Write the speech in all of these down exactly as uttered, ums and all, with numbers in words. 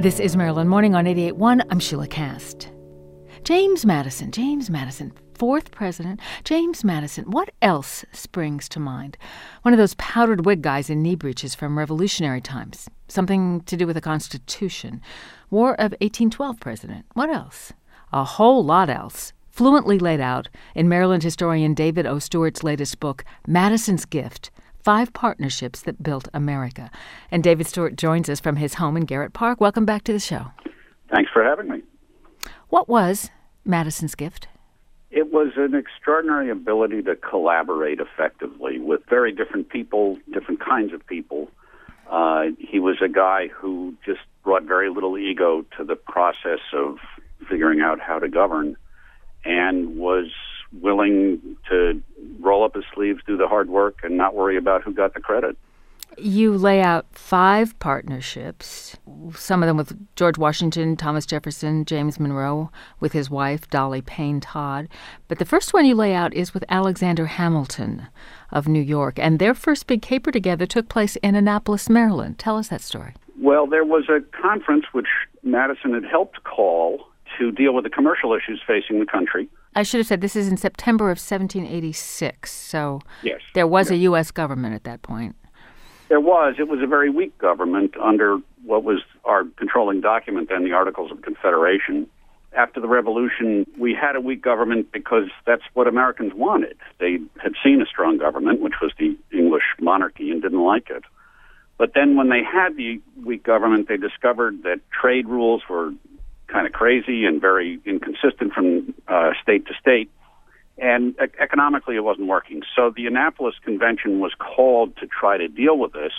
This is Maryland Morning on eighty-eight point one. I'm Sheila Cast. James Madison, James Madison, fourth president. James Madison, what else springs to mind? One of those powdered wig guys in knee breeches from Revolutionary times. Something to do with the Constitution. War of eighteen twelve president. What else? A whole lot else. Fluently laid out in Maryland historian David O. Stewart's latest book, Madison's Gift, Five Partnerships That Built America. And David Stewart joins us from his home in Garrett Park. Welcome back to the show. Thanks for having me. What was Madison's gift? It was an extraordinary ability to collaborate effectively with very different people, different kinds of people. Uh, he was a guy who just brought very little ego to the process of figuring out how to govern and was willing to roll up his sleeves, do the hard work, and not worry about who got the credit. You lay out five partnerships, some of them with George Washington, Thomas Jefferson, James Monroe, with his wife, Dolly Payne Todd. But the first one you lay out is with Alexander Hamilton of New York, and their first big caper together took place in Annapolis, Maryland. Tell us that story. Well, there was a conference which Madison had helped call to deal with the commercial issues facing the country. I should have said this is in September of seventeen eighty-six, so yes, there was yes. a U S government at that point. There was. It was a very weak government under what was our controlling document then, the Articles of Confederation. After the Revolution, we had a weak government because that's what Americans wanted. They had seen a strong government, which was the English monarchy, and didn't like it. But then when they had the weak government, they discovered that trade rules were kind of crazy and very inconsistent from uh, state to state. And e- economically, it wasn't working. So the Annapolis Convention was called to try to deal with this,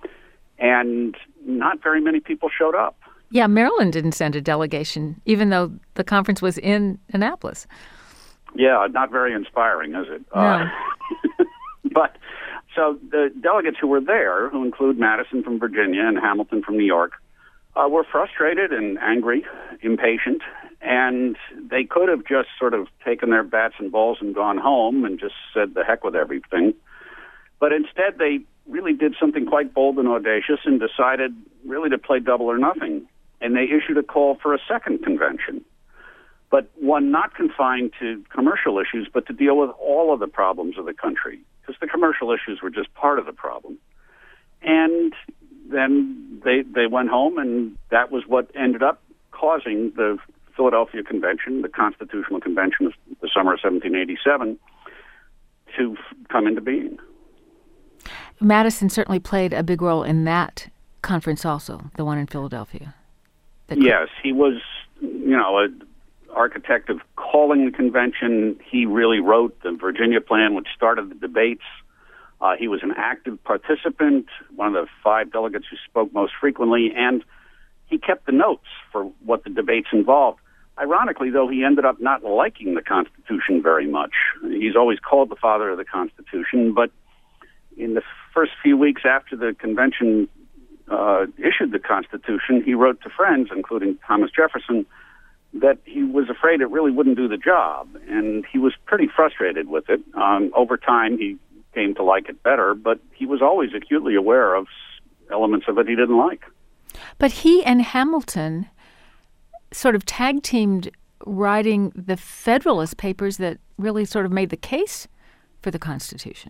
and not very many people showed up. Yeah, Maryland didn't send a delegation, even though the conference was in Annapolis. Yeah, not very inspiring, is it? No. Uh, but so the delegates who were there, who include Madison from Virginia and Hamilton from New York, uh, were frustrated and angry, impatient, and they could have just sort of taken their bats and balls and gone home and just said the heck with everything. But instead, they really did something quite bold and audacious and decided really to play double or nothing. And they issued a call for a second convention, but one not confined to commercial issues, but to deal with all of the problems of the country, because the commercial issues were just part of the problem. And then they they went home, and that was what ended up causing the Philadelphia Convention, the Constitutional Convention of the summer of seventeen eighty-seven, to f- come into being. Madison certainly played a big role in that conference also, the one in Philadelphia. Yes, he was, you know, an architect of calling the convention. He really wrote the Virginia Plan, which started the debates. Uh, he was an active participant, one of the five delegates who spoke most frequently, and he kept the notes for what the debates involved. Ironically, though, he ended up not liking the Constitution very much. He's always called the father of the Constitution, but in the first few weeks after the convention uh, issued the Constitution, he wrote to friends, including Thomas Jefferson, that he was afraid it really wouldn't do the job, and he was pretty frustrated with it. Um, over time, he came to like it better, but he was always acutely aware of elements of it he didn't like. But he and Hamilton sort of tag-teamed writing the Federalist Papers that really sort of made the case for the Constitution.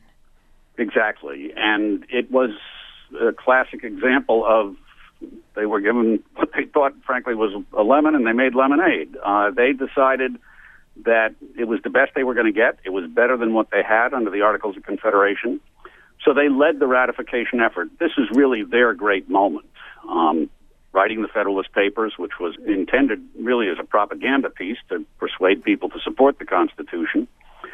Exactly. And it was a classic example of they were given what they thought, frankly, was a lemon, and they made lemonade. Uh, they decided that it was the best they were going to get. It was better than what they had under the Articles of Confederation. So they led the ratification effort. This is really their great moment. Um, writing the Federalist Papers, which was intended really as a propaganda piece to persuade people to support the Constitution.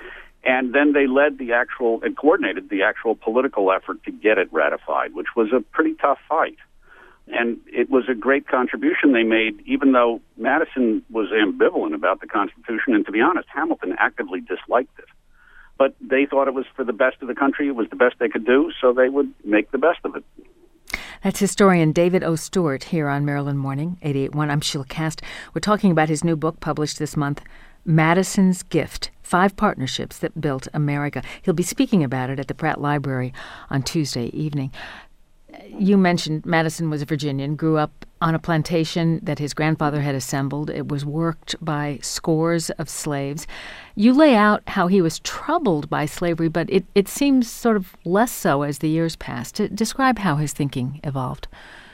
And then they led the actual and coordinated the actual political effort to get it ratified, which was a pretty tough fight. And it was a great contribution they made, even though Madison was ambivalent about the Constitution. And to be honest, Hamilton actively disliked it. But they thought it was for the best of the country. It was the best they could do, so they would make the best of it. That's historian David O. Stewart here on Maryland Morning, eighty-eight point one. I'm Sheila Cast. We're talking about his new book published this month, Madison's Gift, Five Partnerships That Built America. He'll be speaking about it at the Pratt Library on Tuesday evening. You mentioned Madison was a Virginian, grew up on a plantation that his grandfather had assembled. It was worked by scores of slaves. You lay out how he was troubled by slavery, but it, it seems sort of less so as the years passed. To describe how his thinking evolved.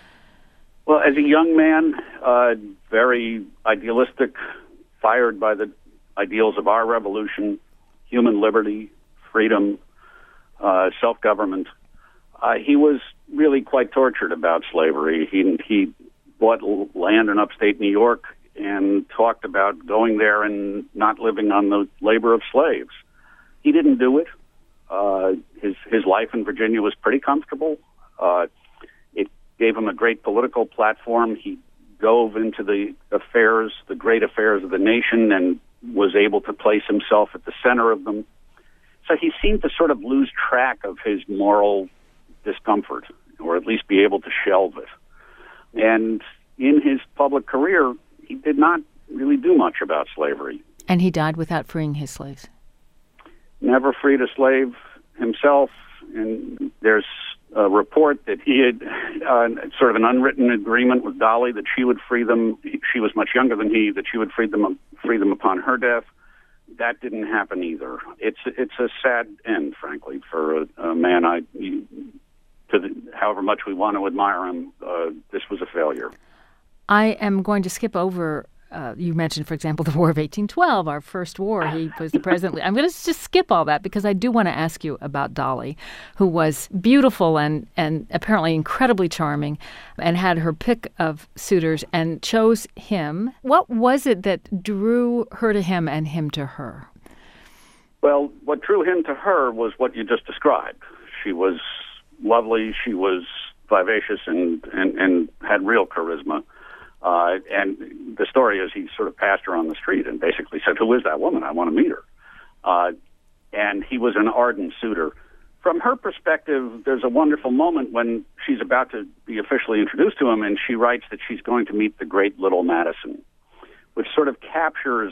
Well, as a young man, uh, very idealistic, fired by the ideals of our revolution, human liberty, freedom, uh, self-government. Uh, he was really quite tortured about slavery. He, he bought land in upstate New York and talked about going there and not living on the labor of slaves. He didn't do it. Uh, his his life in Virginia was pretty comfortable. Uh, it gave him a great political platform. He dove into the affairs, the great affairs of the nation, and was able to place himself at the center of them. So he seemed to sort of lose track of his moral discomfort, or at least be able to shelve it. And in his public career, he did not really do much about slavery. And he died without freeing his slaves. Never freed a slave himself. And there's a report that he had uh, sort of an unwritten agreement with Dolly that she would free them. She was much younger than he, that she would free them, free them upon her death. That didn't happen either. It's it's a sad end, frankly, for a, a man. I, to the, however much we want to admire him, uh, this was a failure. I am going to skip over. Uh, you mentioned, for example, the War of eighteen twelve, our first war. He was the president. I'm going to just skip all that because I do want to ask you about Dolly, who was beautiful and, and apparently incredibly charming and had her pick of suitors and chose him. What was it that drew her to him and him to her? Well, what drew him to her was what you just described. She was lovely. She was vivacious and, and, and had real charisma. Uh, and the story is he sort of passed her on the street and basically said, "Who is that woman? I want to meet her." Uh, and he was an ardent suitor. From her perspective, there's a wonderful moment when she's about to be officially introduced to him, and she writes that she's going to meet the great little Madison, which sort of captures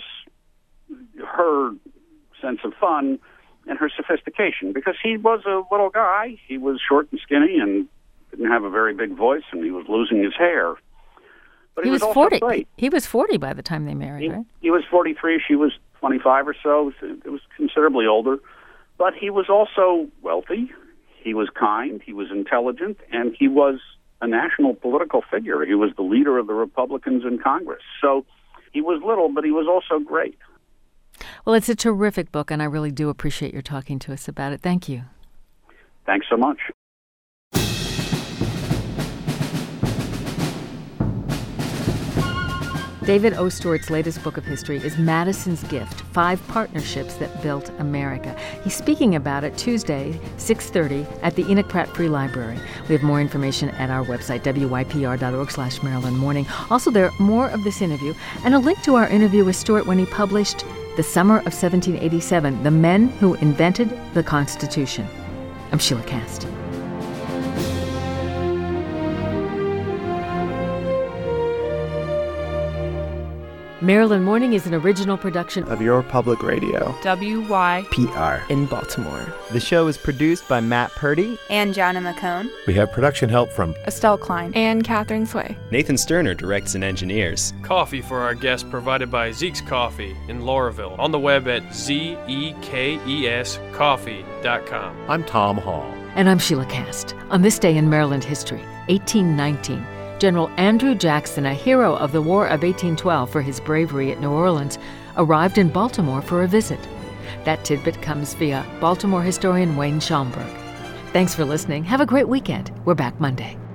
her sense of fun and her sophistication, because he was a little guy. He was short and skinny and didn't have a very big voice, and he was losing his hair. But he, he was, was forty. Great. He was forty by the time they married, he, right? He was forty-three. She was twenty-five or so. It was considerably older. But he was also wealthy. He was kind. He was intelligent. And he was a national political figure. He was the leader of the Republicans in Congress. So he was little, but he was also great. Well, it's a terrific book, and I really do appreciate your talking to us about it. Thank you. Thanks so much. David O. Stewart's latest book of history is Madison's Gift, Five Partnerships That Built America. He's speaking about it Tuesday, six thirty, at the Enoch Pratt Free Library. We have more information at our website, W Y P R dot org slash Maryland Morning. Also there, more of this interview and a link to our interview with Stewart when he published The Summer of seventeen eighty-seven, The Men Who Invented the Constitution. I'm Sheila Cast. Maryland Morning is an original production of Your Public Radio, W Y P R, in Baltimore. The show is produced by Matt Purdy and Jana McCone. We have production help from Estelle Klein and Catherine Sway. Nathan Sterner directs and engineers. Coffee for our guests provided by Zeke's Coffee in Lauraville. On the web at Z E K E S coffee dot com. I'm Tom Hall. And I'm Sheila Cast. On this day in Maryland history, eighteen nineteen, General Andrew Jackson, a hero of the War of eighteen twelve for his bravery at New Orleans, arrived in Baltimore for a visit. That tidbit comes via Baltimore historian Wayne Schaumburg. Thanks for listening. Have a great weekend. We're back Monday.